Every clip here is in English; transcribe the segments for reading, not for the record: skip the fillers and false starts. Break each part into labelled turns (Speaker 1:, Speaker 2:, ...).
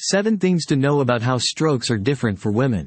Speaker 1: 7 Things to Know About How Strokes Are Different for Women.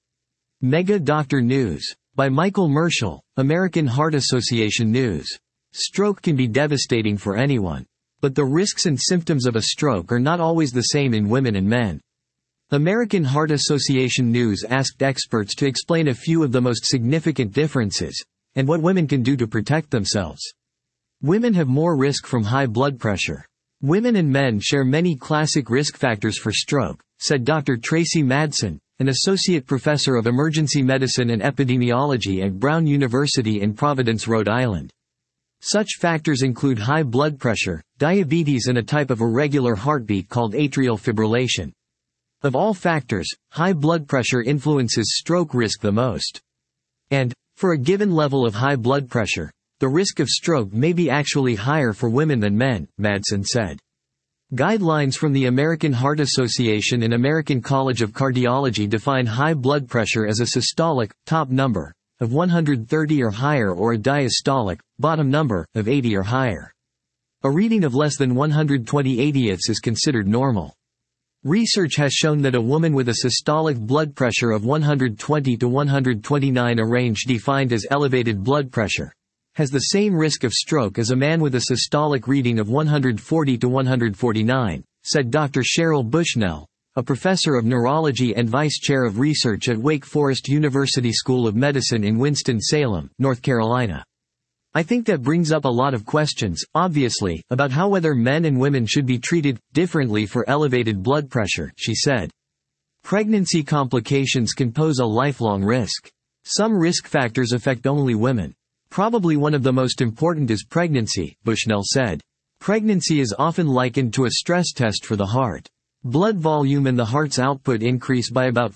Speaker 1: Mega Doctor News. By Michael Merschel, American Heart Association News. Stroke can be devastating for anyone. But the risks and symptoms of a stroke are not always the same in women and men. American Heart Association News asked experts to explain a few of the most significant differences, and what women can do to protect themselves. Women have more risk from high blood pressure. Women and men share many classic risk factors for stroke, said Dr. Tracy Madsen, an associate professor of emergency medicine and epidemiology at Brown University in Providence, Rhode Island. Such factors include high blood pressure, diabetes, and a type of irregular heartbeat called atrial fibrillation. Of all factors, high blood pressure influences stroke risk the most. And, for a given level of high blood pressure, the risk of stroke may be actually higher for women than men, Madsen said. Guidelines from the American Heart Association and American College of Cardiology define high blood pressure as a systolic, top number, of 130 or higher, or a diastolic, bottom number, of 80 or higher. A reading of less than 120/80ths is considered normal. Research has shown that a woman with a systolic blood pressure of 120 to 129, a range defined as elevated blood pressure, has the same risk of stroke as a man with a systolic reading of 140 to 149, said Dr. Cheryl Bushnell, a professor of neurology and vice chair of research at Wake Forest University School of Medicine in Winston-Salem, North Carolina. I think that brings up a lot of questions, obviously, about how whether men and women should be treated differently for elevated blood pressure, she said. Pregnancy complications can pose a lifelong risk. Some risk factors affect only women. Probably one of the most important is pregnancy, Bushnell said. Pregnancy is often likened to a stress test for the heart. Blood volume and the heart's output increase by about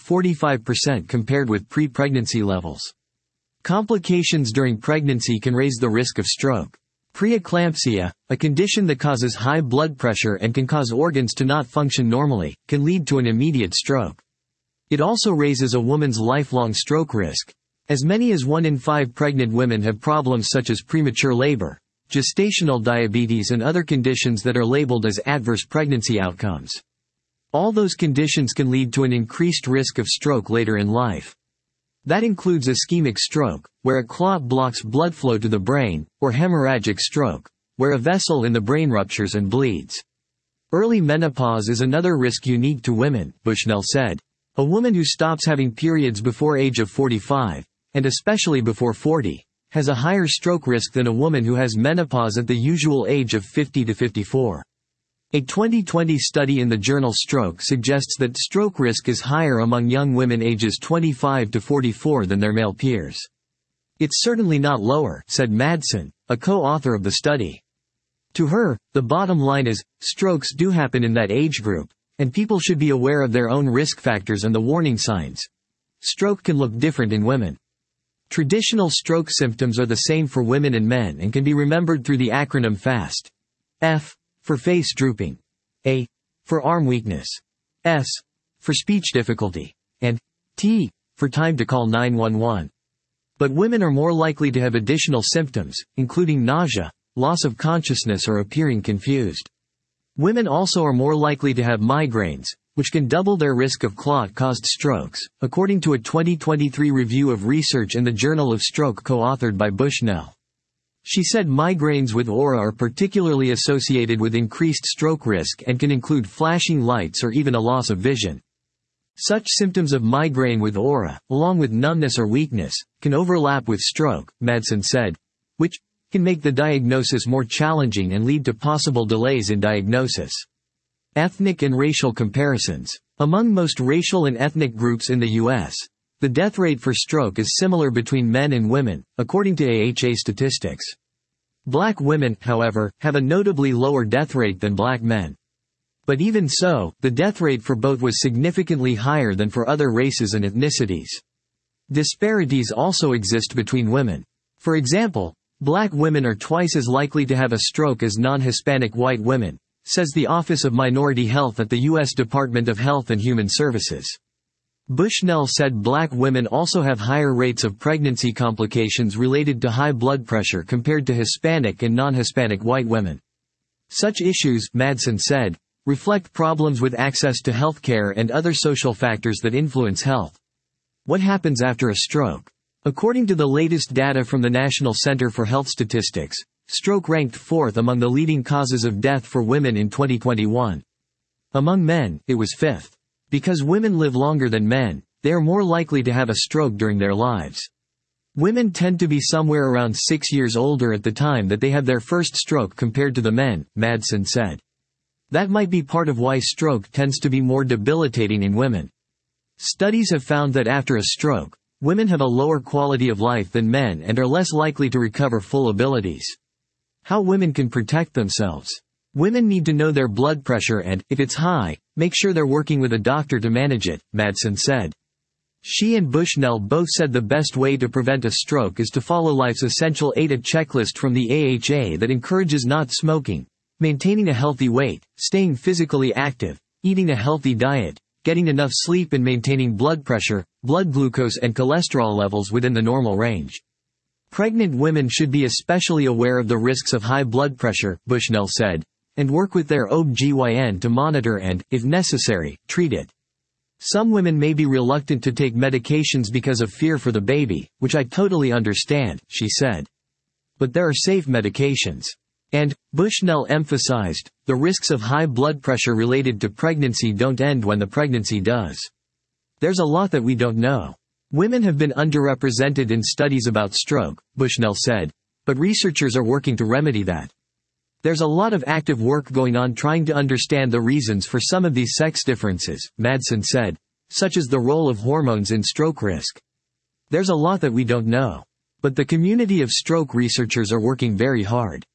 Speaker 1: 45% compared with pre-pregnancy levels. Complications during pregnancy can raise the risk of stroke. Preeclampsia, a condition that causes high blood pressure and can cause organs to not function normally, can lead to an immediate stroke. It also raises a woman's lifelong stroke risk. As many as 1 in 5 pregnant women have problems such as premature labor, gestational diabetes, and other conditions that are labeled as adverse pregnancy outcomes. All those conditions can lead to an increased risk of stroke later in life. That includes ischemic stroke, where a clot blocks blood flow to the brain, or hemorrhagic stroke, where a vessel in the brain ruptures and bleeds. Early menopause is another risk unique to women, Bushnell said. A woman who stops having periods before age of 45, and especially before 40, has a higher stroke risk than a woman who has menopause at the usual age of 50 to 54. A 2020 study in the journal Stroke suggests that stroke risk is higher among young women ages 25 to 44 than their male peers. It's certainly not lower, said Madsen, a co-author of the study. To her, the bottom line is, strokes do happen in that age group, and people should be aware of their own risk factors and the warning signs. Stroke can look different in women. Traditional stroke symptoms are the same for women and men and can be remembered through the acronym FAST. F, for face drooping. A, for arm weakness. S, for speech difficulty. And T, for time to call 911. But women are more likely to have additional symptoms, including nausea, loss of consciousness, or appearing confused. Women also are more likely to have migraines, which can double their risk of clot-caused strokes, according to a 2023 review of research in the Journal of Stroke co-authored by Bushnell. She said migraines with aura are particularly associated with increased stroke risk and can include flashing lights or even a loss of vision. Such symptoms of migraine with aura, along with numbness or weakness, can overlap with stroke, Madsen said, which can make the diagnosis more challenging and lead to possible delays in diagnosis. Ethnic and racial comparisons. Among most racial and ethnic groups in the U.S., the death rate for stroke is similar between men and women, according to AHA statistics. Black women, however, have a notably lower death rate than black men. But even so, the death rate for both was significantly higher than for other races and ethnicities. Disparities also exist between women. For example, black women are twice as likely to have a stroke as non-Hispanic white women, says the Office of Minority Health at the U.S. Department of Health and Human Services. Bushnell said black women also have higher rates of pregnancy complications related to high blood pressure compared to Hispanic and non-Hispanic white women. Such issues, Madsen said, reflect problems with access to healthcare and other social factors that influence health. What happens after a stroke? According to the latest data from the National Center for Health Statistics, stroke ranked fourth among the leading causes of death for women in 2021. Among men, it was fifth. Because women live longer than men, they are more likely to have a stroke during their lives. Women tend to be somewhere around 6 years older at the time that they have their first stroke compared to the men, Madsen said. That might be part of why stroke tends to be more debilitating in women. Studies have found that after a stroke, women have a lower quality of life than men and are less likely to recover full abilities. How women can protect themselves. Women need to know their blood pressure and, if it's high, make sure they're working with a doctor to manage it, Madsen said. She and Bushnell both said the best way to prevent a stroke is to follow Life's Essential 8, a checklist from the AHA that encourages not smoking, maintaining a healthy weight, staying physically active, eating a healthy diet, getting enough sleep and maintaining blood pressure, blood glucose and cholesterol levels within the normal range. Pregnant women should be especially aware of the risks of high blood pressure, Bushnell said, and work with their OB/GYN to monitor and, if necessary, treat it. Some women may be reluctant to take medications because of fear for the baby, which I totally understand, she said. But there are safe medications. And, Bushnell emphasized, the risks of high blood pressure related to pregnancy don't end when the pregnancy does. There's a lot that we don't know. Women have been underrepresented in studies about stroke, Bushnell said, but researchers are working to remedy that. There's a lot of active work going on trying to understand the reasons for some of these sex differences, Madsen said, such as the role of hormones in stroke risk. There's a lot that we don't know. But the community of stroke researchers are working very hard.